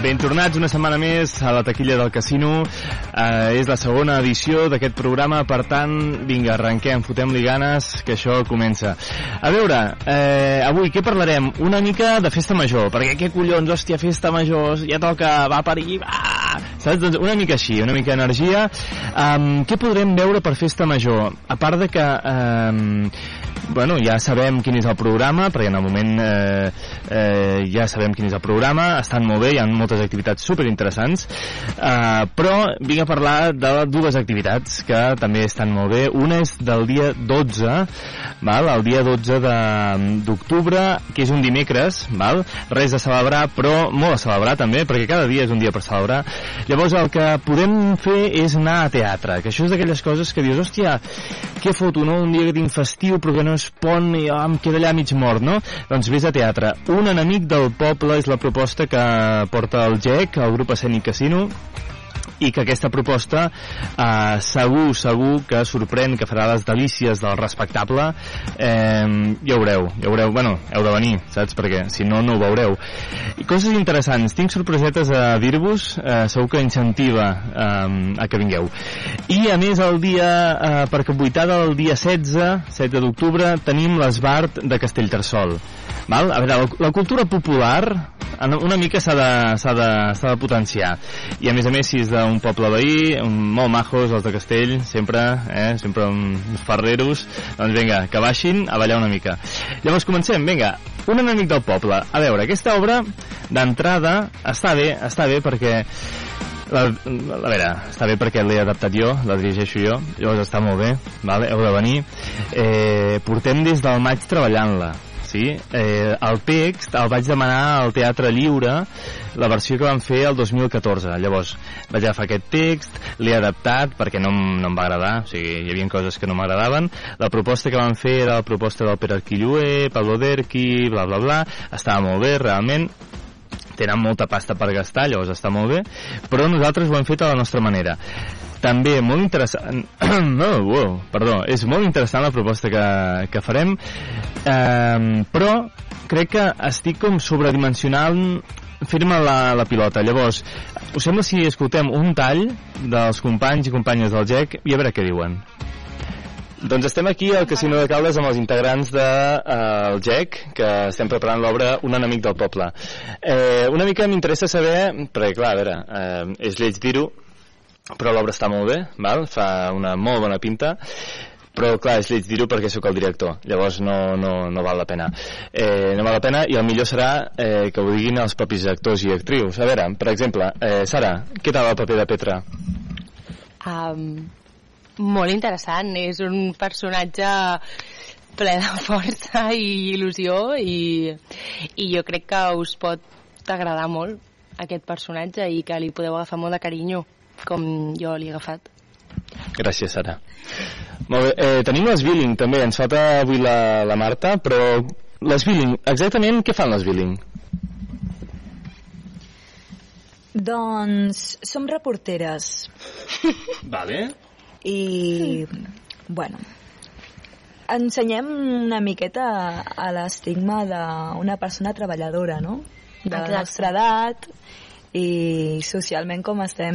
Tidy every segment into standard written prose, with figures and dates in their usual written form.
Ben tornats una setmana més a la taquilla del Casino. És la segona edició d'aquest programa, per tant, vinga, arrenquem, fotem-li ganes, que això comença. A veure, avui què parlarem? Una mica de festa major, perquè què collons, hòstia, festa major, ja toca, va per aquí, va... Saps? Doncs una mica així, una mica energia. Què podrem veure per festa major? A part de que... bueno, ja sabem quin és el programa, perquè en el moment ja sabem quin és el programa, estan molt bé, hi ha moltes activitats superinteressants, però vinc a parlar de dues activitats que també estan molt bé. Una és del dia 12, val? El dia 12 d'octubre, que és un dimecres, val? Res a celebrar, però molt a celebrar també, perquè cada dia és un dia per celebrar. Llavors el que podem fer és anar a teatre, que això és d'aquelles coses que dius, hòstia, què foto, no? Un dia que tinc festiu però que no es pon i em queda allà mig mort, no? Doncs vés a teatre. Un enemic del poble és la proposta que porta el GEC, el grup escènic Casino, i que aquesta proposta segur que sorprèn, que farà les delícies del respectable. Ja ho veureu, bueno, heu de venir, saps? Perquè si no, no ho veureu. I coses interessants, tinc sorpresetes a dir-vos, segur que incentiva a que vingueu. I a més el dia, per capbuitada, el dia 16 d'octubre, tenim l'Esbart de Castellterçol. Val? A veure, la cultura popular una mica s'ha de potenciar, i a més si és d'un poble veí, molt majos els de Castell, sempre uns ferreros, doncs vinga, que baixin a ballar una mica. Llavors comencem, vinga, un enemic del poble. A veure, aquesta obra d'entrada està bé perquè a veure, està bé perquè l'he adaptat jo, la dirigeixo jo, llavors està molt bé, vale? Heu de venir. Portem des del maig treballant-la. Sí, el text el vaig demanar al Teatre Lliure, la versió que van fer el 2014. Llavors vaig agafar aquest text, l'he adaptat perquè no em va agradar, o sigui, hi havia coses que no m'agradaven. La proposta que van fer era la proposta del Pere Arquillué, Pablo Derqui, bla bla bla, estava molt bé, realment tenen molta pasta per gastar, llavors està molt bé, però nosaltres ho hem fet a la nostra manera. També molt interessant és molt interessant la proposta que farem, però crec que estic com sobredimensionant fer-me la pilota. Llavors, us sembla si escoltem un tall dels companys i companyes del GEC i a veure què diuen? Doncs estem aquí al Casino de Caldes amb els integrants del GEC, que estem preparant l'obra Un enemic del poble. Una mica m'interessa saber, perquè clar, a veure, és lleig dir-ho, però l'obra està molt bé, val? Fa una molt bona pinta, però clar, és lleig dir-ho perquè sóc el director, llavors no val la pena. No val la pena, i el millor serà que ho diguin els propis actors i actrius. A veure, per exemple, Sara, què tal el paper de Petra? Molt interessant, és un personatge ple de força i il·lusió, i jo crec que us pot agradar molt aquest personatge i que li podeu agafar molt de carinyo, com jo l'he agafat. Gràcies, Sara. Molt bé, tenim les Billing també, ens falta avui la Marta, però les Billing, exactament què fan les Billing? Doncs som reporteres. Vale. I, bueno, ensenyem una miqueta a l'estigma d'una persona treballadora, no? De la nostra edat, i socialment com estem...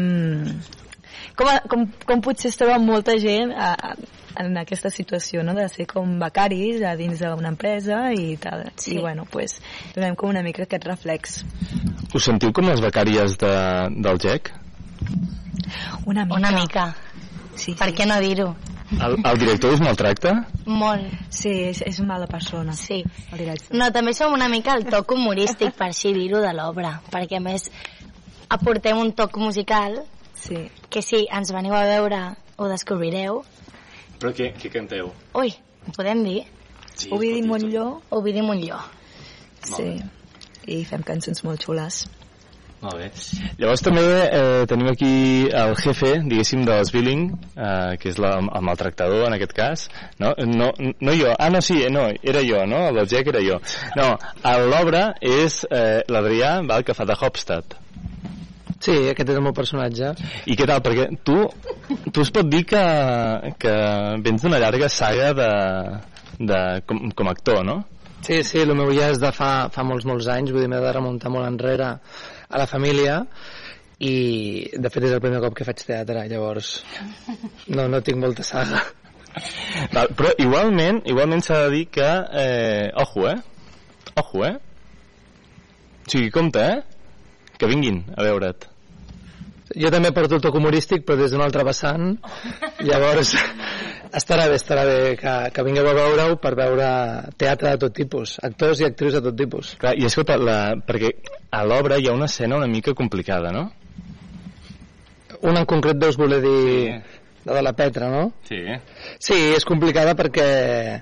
Com potser es troba molta gent en aquesta situació, no? De ser com becaris a dins d'una empresa i tal. Sí. I bueno, pues, donem com una mica aquest reflex. Us sentiu com les becàries del GEC? Una mica. Sí, per què no dir-ho? El director us maltracta? Molt. Sí, és una mala persona. Sí. No, també som una mica el toc humorístic, per així dir-ho, de l'obra, perquè a més aportem un toc musical, sí, que si ens veniu a veure ho descobrireu. Però què canteu? Ui, ho podem dir? Sí, Ovidi Montlló. Sí, i fem cançons molt xules. Molt bé. Llavors també tenim aquí el jefe, diguéssim, de les Billing, que és el maltractador en aquest cas. No jo. Era jo, no? El del GEC era jo. No, l'obra és l'Adrià, que fa de Hofstad. Sí, aquest és el meu personatge. I què tal? Perquè tu es pot dir que vens d'una llarga saga com a actor, no? Sí, el meu ja és de fa molts anys, vull dir, m'he de remuntar molt enrere a la família, i de fet és el primer cop que faig teatre, llavors no tinc molta saga. Val, però igualment s'ha de dir que ojo, o sigui, compte, que vinguin a veure't. Jo també porto el toc humorístic, però des d'un altre vessant. Llavors estarà bé que vingueu a veure-ho, per veure teatre de tot tipus, actors i actrius de tot tipus. Clar, i escolta, perquè a l'obra hi ha una escena una mica complicada, no? Una en concret deus voler dir... Sí. La de la Petra, no? Sí. Sí, és complicada perquè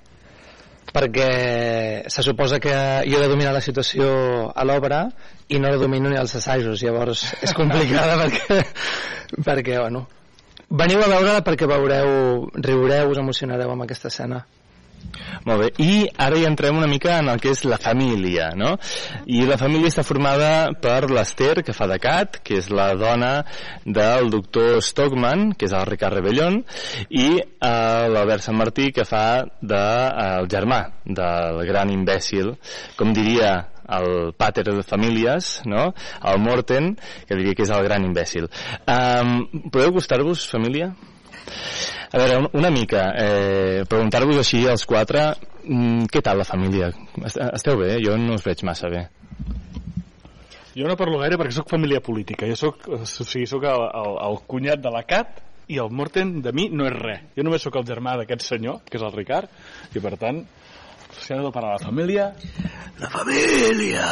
se suposa que jo he de dominar la situació a l'obra i no la domino ni als assajos, llavors és complicada perquè bueno, veniu a veure-la perquè riureu, us emocionareu amb aquesta escena. Molt bé, i ara ja entrem una mica en el que és la família, no? I la família està formada per l'Ester, que fa de Cat, que és la dona del doctor Stockman, que és el Ricard Rebellón, i l'Albert Sant Martí, que fa el germà del gran imbècil, com diria el pàter de famílies, no? El Morten, que diria que és el gran imbècil. Podeu gustar-vos, família? A veure, una mica, preguntar-vos així als quatre, què tal la família? Esteu bé? Jo no us veig massa bé. Jo no parlo gaire perquè sóc família política. Jo sóc el cunyat de la Cat i el Morten de mi no és res. Jo només sóc el germà d'aquest senyor, que és el Ricard, i per tant, si ha de parlar de la família... La família!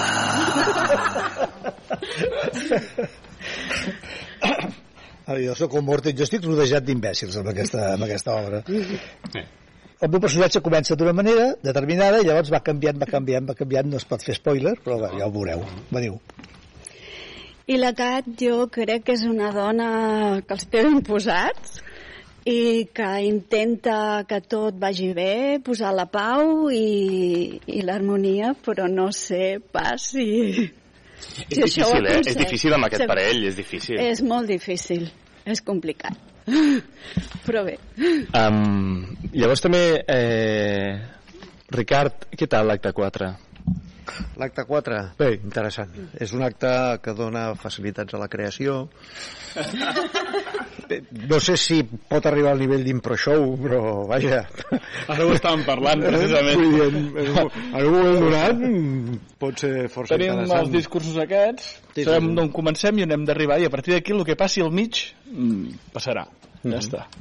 Jo sóc el Morten, jo estic rodejat d'imbècils amb aquesta obra. El meu personatge comença d'una manera determinada i llavors va canviant, no es pot fer spoiler, però ja ho veureu. Veniu. I la Cat jo crec que és una dona que els té ben posats i que intenta que tot vagi bé, posar la pau i l'harmonia, però no sé pas si... És difícil, És difícil amb aquest parell, és difícil. És molt difícil, és complicat. Però bé. Llavors també, Ricard, què tal l'acte 4? L'acte 4? Bé, interessant. És un acte que dona facilitats a la creació. No sé si pot arribar al nivell d'impro-show, però vaja. Ara ho estàvem parlant, precisament. En un moment donat pot ser força interessant. Tenim els discursos aquests, sabem d'on comencem i on hem d'arribar, i a partir d'aquí el que passi al mig passarà. Ja està.